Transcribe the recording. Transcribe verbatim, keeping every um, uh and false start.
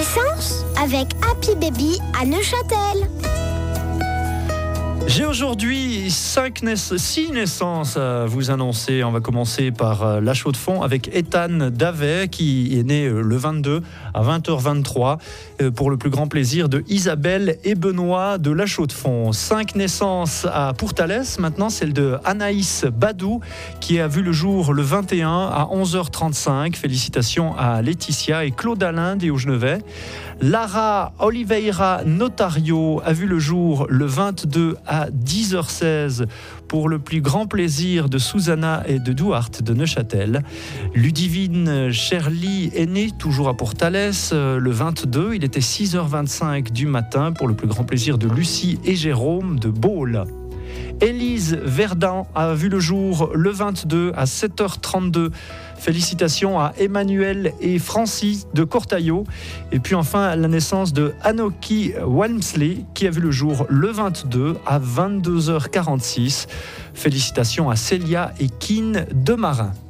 naissance avec Happy Baby à Neuchâtel. J'ai aujourd'hui cinq naiss- six naissances à vous annoncer. On va commencer par La Chaux-de-Fonds avec Ethan Davet qui est né le vingt-deux à vingt heures vingt-trois pour le plus grand plaisir de Isabelle et Benoît de La Chaux-de-Fonds. Cinq naissances à Pourtalès. Maintenant, celle de Anaïs Badou qui a vu le jour le vingt et un à onze heures trente-cinq. Félicitations à Laetitia et Claude Alain des Hauts-Genevet. Lara Oliveira Notario a vu le jour le vingt-deux à dix heures seize pour le plus grand plaisir de Susanna et de Duarte de Neuchâtel. Ludivine Cherly est née toujours à Pourtalès le vingt-deux. Il était six heures vingt-cinq du matin pour le plus grand plaisir de Lucie et Jérôme de Baule. Élise Verdun a vu le jour le vingt-deux à sept heures trente-deux. Félicitations à Emmanuel et Francis de Cortaillot. Et puis enfin, la naissance de Anoki Walmsley qui a vu le jour le vingt-deux à vingt-deux heures quarante-six. Félicitations à Célia et Keane de Marin.